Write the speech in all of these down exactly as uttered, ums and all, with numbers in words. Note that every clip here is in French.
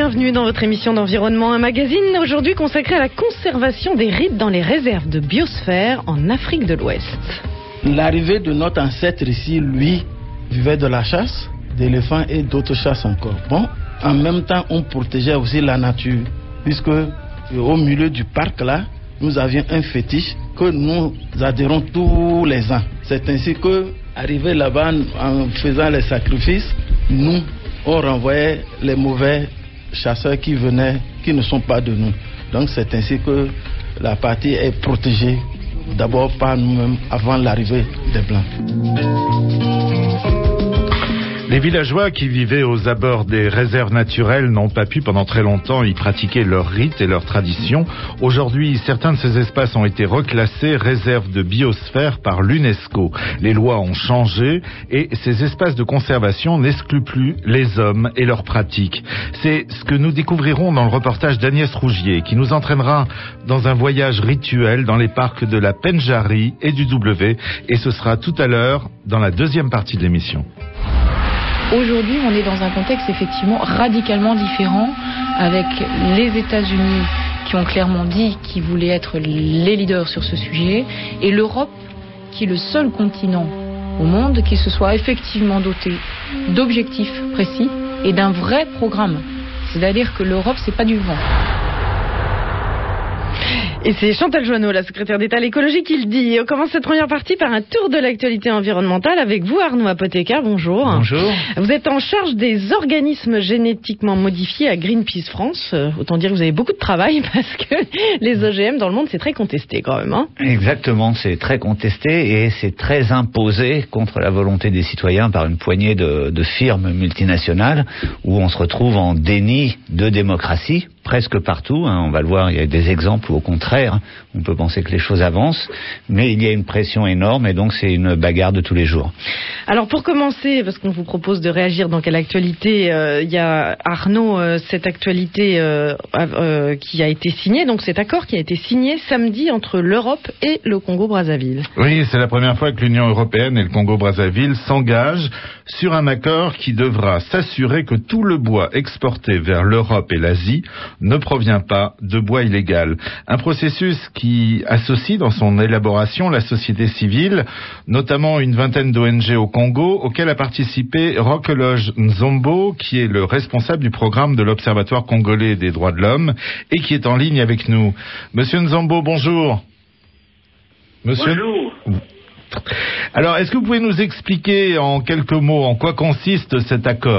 bienvenue dans votre émission d'Environnement, un magazine aujourd'hui consacré à la conservation des rites dans les réserves de biosphère en Afrique de l'Ouest. L'arrivée de notre ancêtre ici, lui, vivait de la chasse, d'éléphants et d'autres chasses encore. Bon, en même temps, on protégeait aussi la nature, puisque au milieu du parc là, nous avions un fétiche que nous adhérons tous les ans. C'est ainsi que, arrivé là-bas en faisant les sacrifices, nous, on renvoyait les mauvais chasseurs qui venaient, qui ne sont pas de nous. Donc c'est ainsi que la partie est protégée, d'abord par nous-mêmes, avant l'arrivée des Blancs. Les villageois qui vivaient aux abords des réserves naturelles n'ont pas pu pendant très longtemps y pratiquer leurs rites et leurs traditions. Aujourd'hui, certains de ces espaces ont été reclassés réserves de biosphère par l'UNESCO. Les lois ont changé et ces espaces de conservation n'excluent plus les hommes et leurs pratiques. C'est ce que nous découvrirons dans le reportage d'Agnès Rougier qui nous entraînera dans un voyage rituel dans les parcs de la Pendjari et du W. Et ce sera tout à l'heure dans la deuxième partie de l'émission. Aujourd'hui, on est dans un contexte effectivement radicalement différent, avec les États-Unis qui ont clairement dit qu'ils voulaient être les leaders sur ce sujet, et l'Europe qui est le seul continent au monde qui se soit effectivement doté d'objectifs précis et d'un vrai programme. C'est-à-dire que l'Europe, c'est pas du vent. Et c'est Chantal Joanneau, la secrétaire d'État à l'écologie, qui le dit. On commence cette première partie par un tour de l'actualité environnementale avec vous, Arnaud Apotheker. Bonjour. Bonjour. Vous êtes en charge des organismes génétiquement modifiés à Greenpeace France. Euh, autant dire que vous avez beaucoup de travail parce que les O G M dans le monde, c'est très contesté quand même. Hein. Exactement, c'est très contesté et c'est très imposé contre la volonté des citoyens par une poignée de, de firmes multinationales où on se retrouve en déni de démocratie. Presque partout, hein, on va le voir, il y a des exemples où au contraire, on peut penser que les choses avancent, mais il y a une pression énorme et donc c'est une bagarre de tous les jours. Alors pour commencer, parce qu'on vous propose de réagir dans quelle actualité, euh, il y a Arnaud, euh, cette actualité euh, euh, qui a été signée, donc cet accord qui a été signé samedi entre l'Europe et le Congo-Brazzaville. Oui, c'est la première fois que l'Union européenne et le Congo-Brazzaville s'engagent sur un accord qui devra s'assurer que tout le bois exporté vers l'Europe et l'Asie ne provient pas de bois illégal. Un processus qui associe dans son élaboration la société civile, notamment une vingtaine d'O N G au Congo, auquel a participé Roch-Eloge Nzombo, qui est le responsable du programme de l'Observatoire congolais des droits de l'homme et qui est en ligne avec nous. Monsieur Nzombo, bonjour. Monsieur... Bonjour. Alors, est-ce que vous pouvez nous expliquer en quelques mots en quoi consiste cet accord ?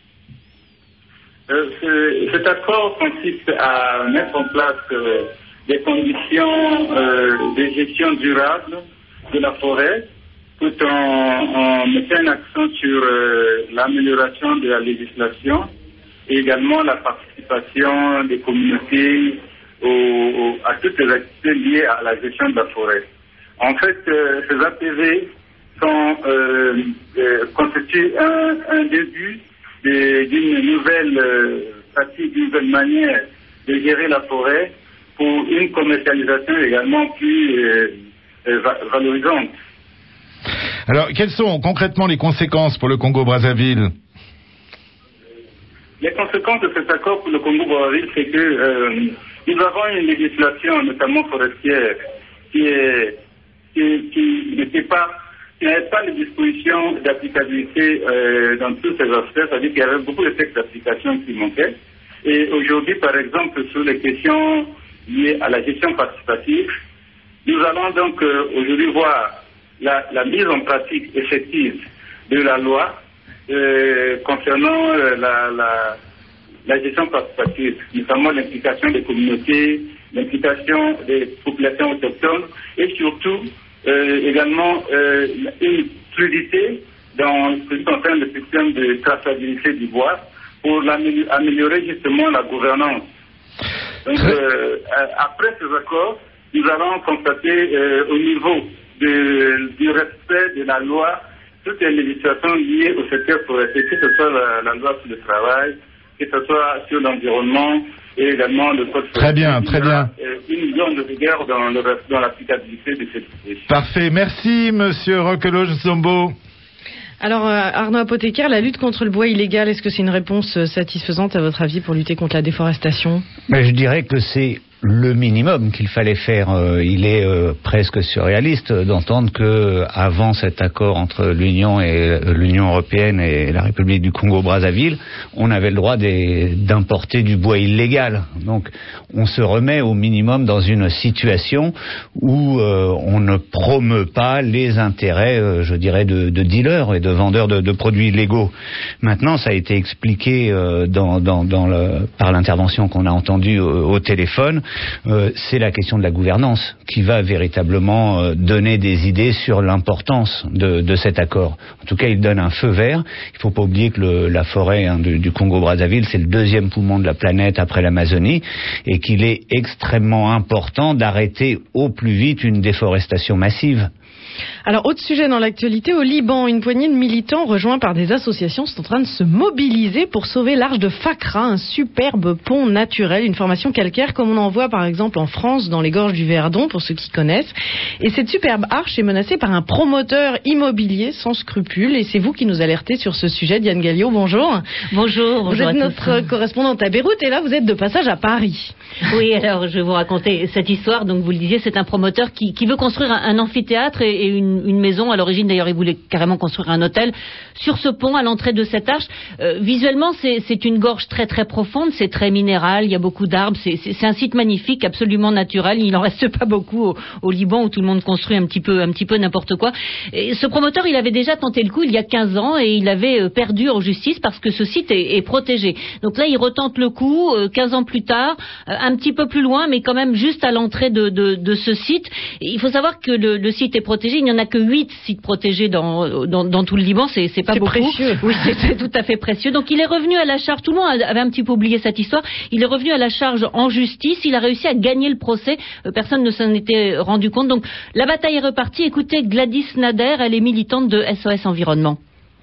Euh, ce, cet accord consiste à mettre en place euh, des conditions euh, de gestion durable de la forêt, tout en, en mettant un accent sur euh, l'amélioration de la législation et également la participation des communautés au, au, à toutes les activités liées à la gestion de la forêt. En fait, euh, ces A P V sont, euh, euh, constituent un, un début d'une nouvelle euh, pratique, d'une nouvelle manière de gérer la forêt pour une commercialisation également plus euh, euh, valorisante. Alors, quelles sont concrètement les conséquences pour le Congo-Brazzaville ? Les conséquences de cet accord pour le Congo-Brazzaville, c'est que euh, nous avons une législation, notamment forestière, qui est qui, qui n'était pas Il n'y avait pas de dispositions d'applicabilité euh, dans tous ces aspects, c'est-à-dire qu'il y avait beaucoup de textes d'application qui manquaient. Et aujourd'hui, par exemple, sur les questions liées à la gestion participative, nous allons donc euh, aujourd'hui voir la, la mise en pratique effective de la loi euh, concernant euh, la, la, la gestion participative, notamment l'implication des communautés, l'implication des populations autochtones et surtout Euh, également euh, une fluidité dans ce qui concerne le système de traçabilité du bois pour améliorer justement la gouvernance. Donc, euh, après ces accords, nous allons constater euh, au niveau de, du respect de la loi toutes les législations liées au secteur forestier, que ce soit la, la loi sur le travail, que ce soit sur l'environnement, et également le code Très bien, très bien. Une zone de rigueur dans, le, dans l'applicabilité de cette disposition. Parfait. Merci, monsieur Roch-Eloge Nzombo. Alors euh, Arnaud Apothécaire, la lutte contre le bois illégal, est-ce que c'est une réponse satisfaisante à votre avis pour lutter contre la déforestation? Mais je dirais que c'est le minimum qu'il fallait faire. Euh, il est euh, presque surréaliste d'entendre que avant cet accord entre l'Union et euh, l'Union européenne et la République du Congo-Brazzaville, on avait le droit des, d'importer du bois illégal. Donc, on se remet au minimum dans une situation où euh, on ne promeut pas les intérêts, euh, je dirais, de, de dealers et de vendeurs de, de produits illégaux. Maintenant, ça a été expliqué euh, dans, dans, dans le, par l'intervention qu'on a entendue au, au téléphone. Euh, c'est la question de la gouvernance qui va véritablement euh, donner des idées sur l'importance de, de cet accord. En tout cas, il donne un feu vert. Il ne faut pas oublier que le, la forêt hein, du, du Congo-Brazzaville, c'est le deuxième poumon de la planète après l'Amazonie, et qu'il est extrêmement important d'arrêter au plus vite une déforestation massive. Alors, autre sujet dans l'actualité, au Liban, une poignée de militants rejoints par des associations sont en train de se mobiliser pour sauver l'arche de Fakra, un superbe pont naturel, une formation calcaire comme on en voit par exemple en France dans les gorges du Verdon, pour ceux qui connaissent. Et cette superbe arche est menacée par un promoteur immobilier sans scrupules. Et c'est vous qui nous alertez sur ce sujet, Diane Galliot, bonjour. Bonjour, bonjour. Vous êtes notre correspondante à Beyrouth et là vous êtes de passage à Paris. Oui, alors je vais vous raconter cette histoire. Donc vous le disiez, c'est un promoteur qui, qui veut construire un, un amphithéâtre et, et une une maison. À l'origine, d'ailleurs, il voulait carrément construire un hôtel sur ce pont à l'entrée de cette arche. Euh, visuellement, c'est, c'est une gorge très très profonde, c'est très minéral, il y a beaucoup d'arbres, c'est, c'est, c'est un site magnifique, absolument naturel. Il n'en reste pas beaucoup au, au Liban où tout le monde construit un petit peu, un petit peu n'importe quoi. Et ce promoteur, il avait déjà tenté le coup il y a quinze ans et il avait perdu en justice parce que ce site est, est protégé. Donc là, il retente le coup euh, quinze ans plus tard, euh, un petit peu plus loin, mais quand même juste à l'entrée de, de, de ce site. Et il faut savoir que le, le site est protégé. Il n'y en a que huit sites protégés dans, dans, dans tout le Liban, c'est, c'est pas c'est beaucoup. Précieux. Oui, c'est, c'est tout à fait précieux. Donc il est revenu à la charge, tout le monde avait un petit peu oublié cette histoire, il est revenu à la charge en justice, il a réussi à gagner le procès, personne ne s'en était rendu compte. Donc la bataille est repartie. Écoutez Gladys Nader, elle est militante de S O S Environnement.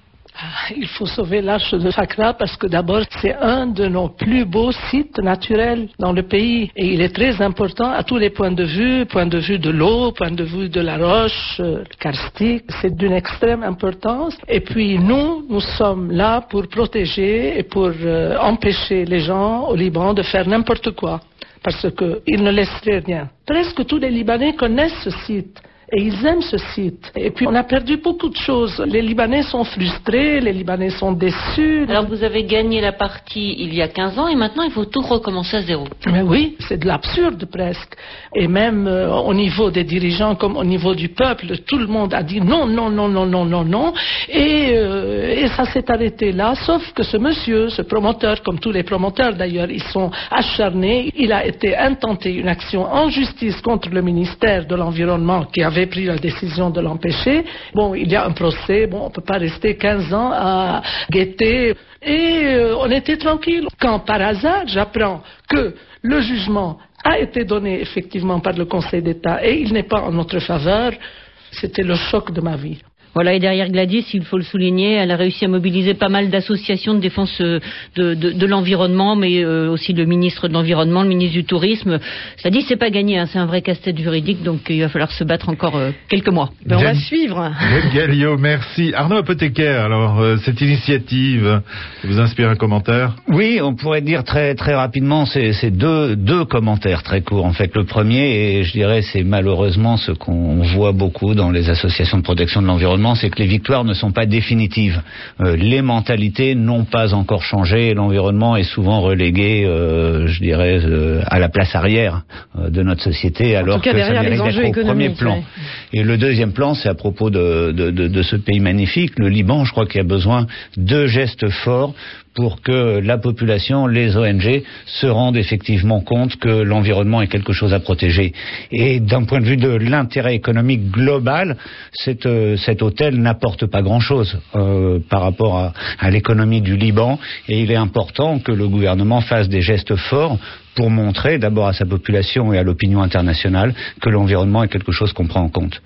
Il faut sauver l'arche de Fakra parce que d'abord c'est un de nos plus beaux sites naturels dans le pays et il est très important à tous les points de vue, point de vue de l'eau, point de vue de la roche, euh, karstique, c'est d'une extrême importance. Et puis nous, nous sommes là pour protéger et pour euh, empêcher les gens au Liban de faire n'importe quoi parce qu'ils ne laisseraient rien. Presque tous les Libanais connaissent ce site. Et ils aiment ce site. Et puis on a perdu beaucoup de choses. Les Libanais sont frustrés, les Libanais sont déçus. Alors vous avez gagné la partie il y a quinze ans et maintenant il faut tout recommencer à zéro. Mais oui, c'est de l'absurde presque. Et même euh, au niveau des dirigeants comme au niveau du peuple, tout le monde a dit non, non, non, non, non, non, non. Et, euh, et ça s'est arrêté là, sauf que ce monsieur, ce promoteur, comme tous les promoteurs d'ailleurs, ils sont acharnés. Il a été intenté une action en justice contre le ministère de l'Environnement qui avait avait pris la décision de l'empêcher. Bon, il y a un procès, bon, on ne peut pas rester quinze ans à guetter. Et euh, on était tranquille. Quand par hasard, j'apprends que le jugement a été donné effectivement par le Conseil d'État et il n'est pas en notre faveur, c'était le choc de ma vie. Voilà, et derrière Gladys, il faut le souligner, elle a réussi à mobiliser pas mal d'associations de défense de, de, de l'environnement, mais euh, aussi le ministre de l'Environnement, le ministre du Tourisme. Ça dit, c'est pas gagné, hein, c'est un vrai casse-tête juridique, donc il va falloir se battre encore euh, quelques mois. Ben, on va suivre. Galliot, merci. Arnaud Apothécaire, alors, euh, cette initiative vous inspire un commentaire? Oui, on pourrait dire très très rapidement, c'est, c'est deux, deux commentaires très courts. En fait, le premier, et je dirais, c'est malheureusement ce qu'on voit beaucoup dans les associations de protection de l'environnement, c'est que les victoires ne sont pas définitives. Euh, les mentalités n'ont pas encore changé et l'environnement est souvent relégué, euh, je dirais, euh, à la place arrière euh, de notre société, alors cas, que ça mérite d'être au premier plan. Ouais. Et le deuxième plan, c'est à propos de, de, de, de ce pays magnifique, le Liban. Je crois qu'il y a besoin de gestes forts pour que la population, les O N G, se rendent effectivement compte que l'environnement est quelque chose à protéger. Et d'un point de vue de l'intérêt économique global, cet, euh, cet hôtel n'apporte pas grand-chose euh, par rapport à, à l'économie du Liban. Et il est important que le gouvernement fasse des gestes forts pour montrer d'abord à sa population et à l'opinion internationale que l'environnement est quelque chose qu'on prend en compte.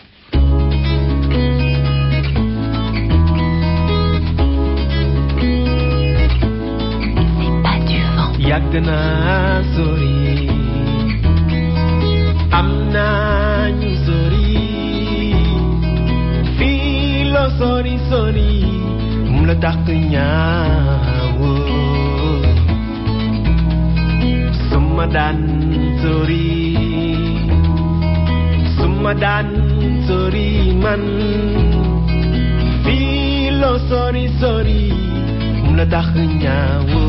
yàgg naa sori am naa ñu sori philosophie sori sori mu la dàq ñaawo suma daan sori suma daan sori man fii loo sori sori mu la dàq ñaawo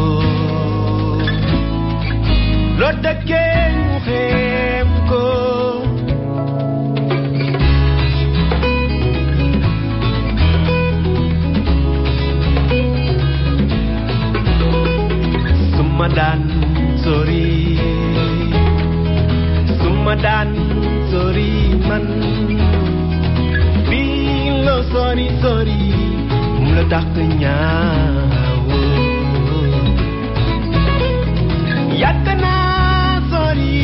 loo dëkkee ñu xeem ko Sumadan sorry Sumadan sorry man Bilo sorry sorry meledak nyawa Yatana sorry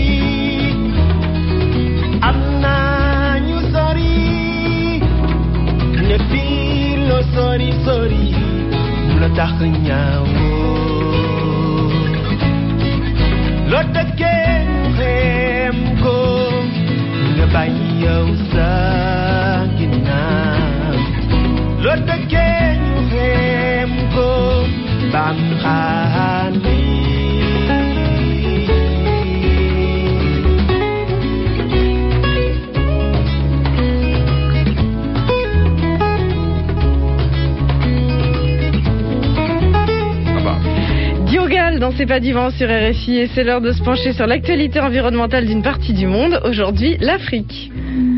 Amna nyu sorry Ne bilo sorry sorry meledak nyawa Lo dëkkee xeem ko nga bàyyi yow sa ginnaaw Lo dëkkee xeem ko bam xaani Dans C'est pas divan sur R F I et c'est l'heure de se pencher sur l'actualité environnementale d'une partie du monde, aujourd'hui l'Afrique.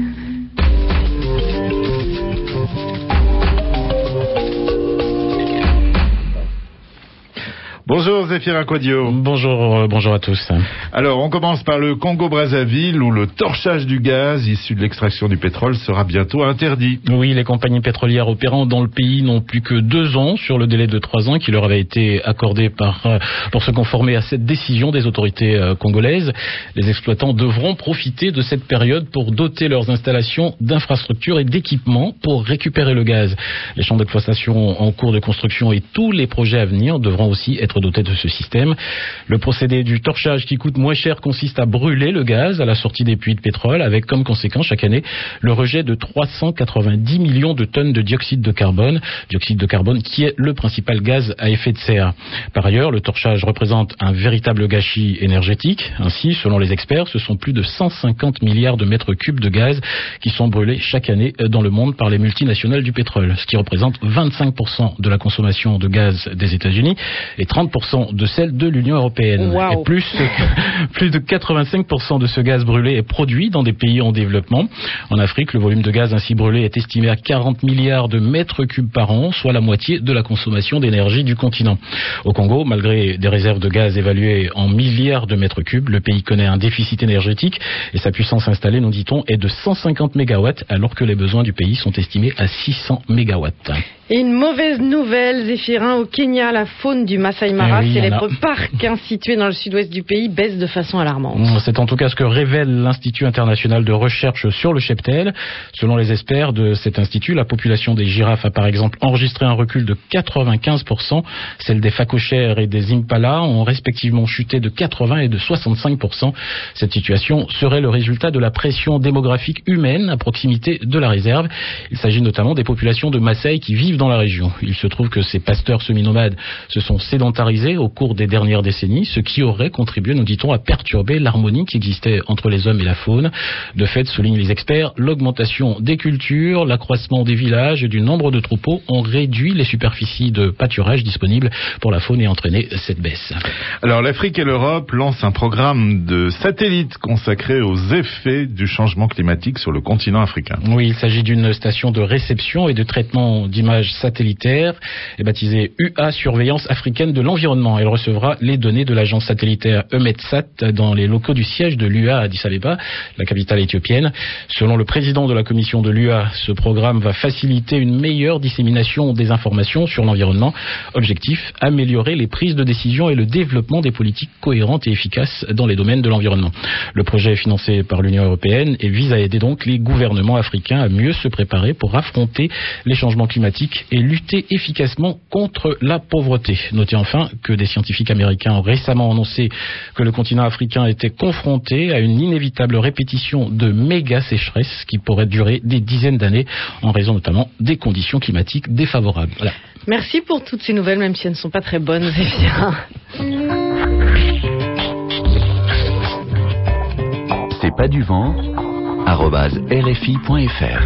Bonjour Zéphirin Quadio. Bonjour, euh, bonjour à tous. Alors, on commence par le Congo-Brazzaville où le torchage du gaz issu de l'extraction du pétrole sera bientôt interdit. Oui, les compagnies pétrolières opérant dans le pays n'ont plus que deux ans sur le délai de trois ans qui leur avait été accordé par, euh, pour se conformer à cette décision des autorités euh, congolaises. Les exploitants devront profiter de cette période pour doter leurs installations d'infrastructures et d'équipements pour récupérer le gaz. Les champs d'exploitation en cours de construction et tous les projets à venir devront aussi être dotés de ce système. Le procédé du torchage qui coûte moins cher consiste à brûler le gaz à la sortie des puits de pétrole avec comme conséquence chaque année le rejet de trois cent quatre-vingt-dix millions de tonnes de dioxyde de carbone, dioxyde de carbone qui est le principal gaz à effet de serre. Par ailleurs, le torchage représente un véritable gâchis énergétique. Ainsi, selon les experts, ce sont plus de cent cinquante milliards de mètres cubes de gaz qui sont brûlés chaque année dans le monde par les multinationales du pétrole, ce qui représente vingt-cinq pour cent de la consommation de gaz des États-Unis et trente pour cent de celle de l'Union européenne. Wow. Et plus, plus de quatre-vingt-cinq pour cent de ce gaz brûlé est produit dans des pays en développement. En Afrique, le volume de gaz ainsi brûlé est estimé à quarante milliards de mètres cubes par an, soit la moitié de la consommation d'énergie du continent. Au Congo, malgré des réserves de gaz évaluées en milliards de mètres cubes, le pays connaît un déficit énergétique et sa puissance installée, nous dit-on, est de cent cinquante mégawatts alors que les besoins du pays sont estimés à six cents mégawatts. Et une mauvaise nouvelle, Zéphirin, au Kenya, la faune du Masai Mara, eh oui, célèbre parc hein, situé dans le sud-ouest du pays, baisse de façon alarmante. C'est en tout cas ce que révèle l'Institut international de recherche sur le cheptel. Selon les experts de cet institut, la population des girafes a par exemple enregistré un recul de quatre-vingt-quinze pour cent. Celles des phacochères et des impalas ont respectivement chuté de quatre-vingts et de soixante-cinq pour cent. Cette situation serait le résultat de la pression démographique humaine à proximité de la réserve. Il s'agit notamment des populations de Maasai qui vivent dans la région. Il se trouve que ces pasteurs semi-nomades se sont sédentarisés au cours des dernières décennies, ce qui aurait contribué, nous dit-on, à perturber l'harmonie qui existait entre les hommes et la faune. De fait, soulignent les experts, l'augmentation des cultures, l'accroissement des villages et du nombre de troupeaux ont réduit les superficies de pâturage disponibles pour la faune et entraîné cette baisse. Alors, l'Afrique et l'Europe lancent un programme de satellites consacré aux effets du changement climatique sur le continent africain. Oui, il s'agit d'une station de réception et de traitement d'images satellitaire est baptisée U A Surveillance africaine de l'environnement. Elle recevra les données de l'agence satellitaire EUMETSAT dans les locaux du siège de l'U A à Addis Abeba, la capitale éthiopienne. Selon le président de la commission de l'U A, ce programme va faciliter une meilleure dissémination des informations sur l'environnement. Objectif, améliorer les prises de décision et le développement des politiques cohérentes et efficaces dans les domaines de l'environnement. Le projet est financé par l'Union européenne et vise à aider donc les gouvernements africains à mieux se préparer pour affronter les changements climatiques l'Afrique et lutter efficacement contre la pauvreté. Notez enfin que des scientifiques américains ont récemment annoncé que le continent africain était confronté à une inévitable répétition de méga sécheresses qui pourrait durer des dizaines d'années en raison notamment des conditions climatiques défavorables. Voilà. Merci pour toutes ces nouvelles, même si elles ne sont pas très bonnes, Zéphir. C'est pas du vent, arobase r f i point f r.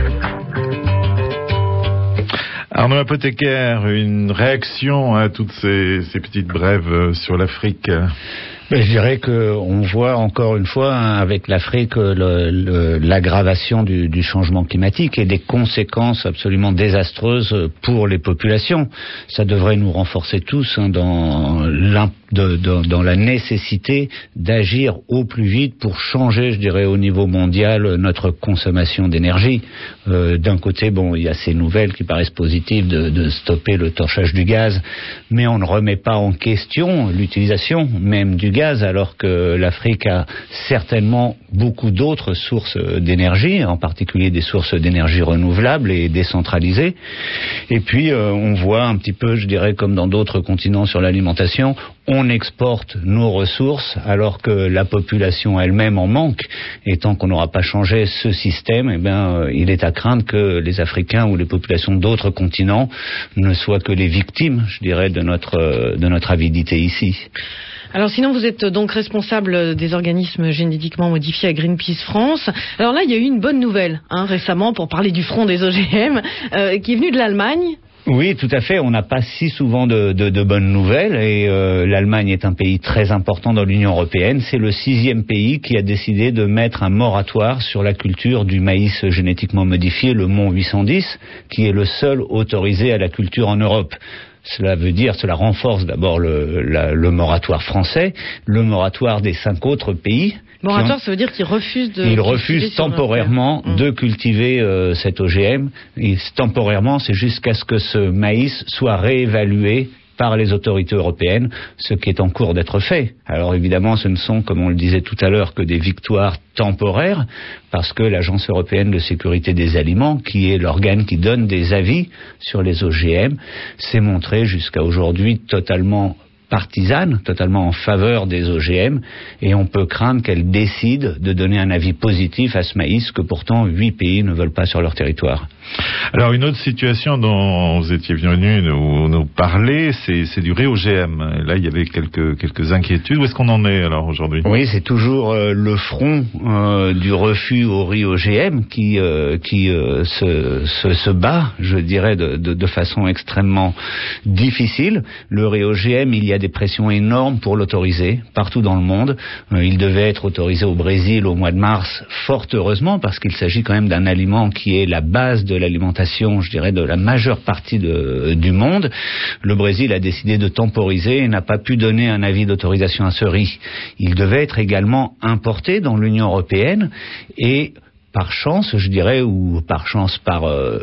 Arnaud Apothécaire, une réaction à toutes ces, ces petites brèves sur l'Afrique? Ben, je dirais qu'on voit encore une fois hein, avec l'Afrique le, le, l'aggravation du, du changement climatique et des conséquences absolument désastreuses pour les populations. Ça devrait nous renforcer tous hein, dans, de, de, dans la nécessité d'agir au plus vite pour changer, je dirais, au niveau mondial notre consommation d'énergie. Euh, d'un côté, bon, il y a ces nouvelles qui paraissent positives de, de stopper le torchage du gaz, mais on ne remet pas en question l'utilisation même du gaz, alors que l'Afrique a certainement beaucoup d'autres sources d'énergie, en particulier des sources d'énergie renouvelables et décentralisées. Et puis, euh, on voit un petit peu, je dirais, comme dans d'autres continents sur l'alimentation, on exporte nos ressources alors que la population elle-même en manque. Et tant qu'on n'aura pas changé ce système, eh bien, euh, il est à craindre que les Africains ou les populations d'autres continents ne soient que les victimes, je dirais, de notre, euh, de notre avidité ici. Alors sinon, vous êtes donc responsable des organismes génétiquement modifiés à Greenpeace France. Alors là, il y a eu une bonne nouvelle hein, récemment pour parler du front des O G M euh, qui est venu de l'Allemagne. Oui, tout à fait. On n'a pas si souvent de, de, de bonnes nouvelles et euh, l'Allemagne est un pays très important dans l'Union européenne. C'est le sixième pays qui a décidé de mettre un moratoire sur la culture du maïs génétiquement modifié, le Mont huit cent dix, qui est le seul autorisé à la culture en Europe. Cela veut dire, cela renforce d'abord le, la, le moratoire français, le moratoire des cinq autres pays. Moratoire, ont, ça veut dire qu'ils refusent de... Ils refusent temporairement mmh. de cultiver euh, cet O G M. Et temporairement, c'est jusqu'à ce que ce maïs soit réévalué par les autorités européennes, ce qui est en cours d'être fait. Alors évidemment, ce ne sont, comme on le disait tout à l'heure, que des victoires temporaires, parce que l'Agence européenne de sécurité des aliments, qui est l'organe qui donne des avis sur les O G M, s'est montrée jusqu'à aujourd'hui totalement partisane, totalement en faveur des O G M, et on peut craindre qu'elle décide de donner un avis positif à ce maïs que pourtant huit pays ne veulent pas sur leur territoire. Alors une autre situation dont vous étiez venu nous, nous parler, c'est, c'est du riz O G M. Là, il y avait quelques, quelques inquiétudes. Où est-ce qu'on en est alors aujourd'hui ? Oui, c'est toujours euh, le front euh, du refus au riz O G M qui, euh, qui euh, se, se, se bat, je dirais, de, de, de façon extrêmement difficile. Le riz O G M, il y a des pressions énormes pour l'autoriser partout dans le monde. Euh, il devait être autorisé au Brésil au mois de mars, fort heureusement, parce qu'il s'agit quand même d'un aliment qui est la base de l'alimentation, je dirais, de la majeure partie de, du monde. Le Brésil a décidé de temporiser et n'a pas pu donner un avis d'autorisation à ce riz. Il devait être également importé dans l'Union européenne et par chance, je dirais, ou par chance, par... Euh,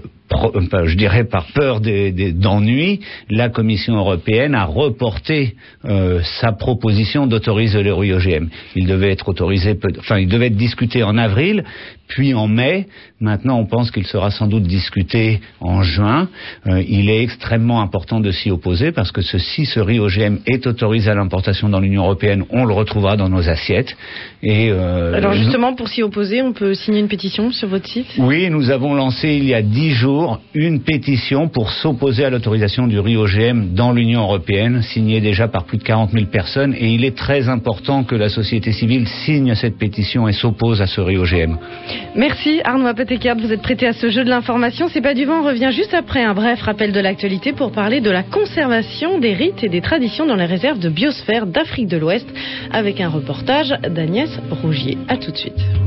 je dirais par peur des, des, d'ennui, la Commission européenne a reporté euh, sa proposition d'autoriser le riz O G M. Il devait être autorisé, enfin il devait être discuté en avril, puis en mai. Maintenant, on pense qu'il sera sans doute discuté en juin. Euh, il est extrêmement important de s'y opposer parce que ce, si ce riz O G M est autorisé à l'importation dans l'Union européenne, on le retrouvera dans nos assiettes. Et euh, alors justement, pour s'y opposer, on peut signer une pétition sur votre site ? Oui, nous avons lancé il y a dix jours une pétition pour s'opposer à l'autorisation du riz O G M dans l'Union européenne, signée déjà par plus de quarante mille personnes, et il est très important que la société civile signe cette pétition et s'oppose à ce riz O G M. Merci Arnaud Apothécaire, vous êtes prêté à ce jeu de l'information. C'est pas du vent, on revient juste après un bref rappel de l'actualité pour parler de la conservation des rites et des traditions dans les réserves de biosphère d'Afrique de l'Ouest avec un reportage d'Agnès Rougier. À tout de suite.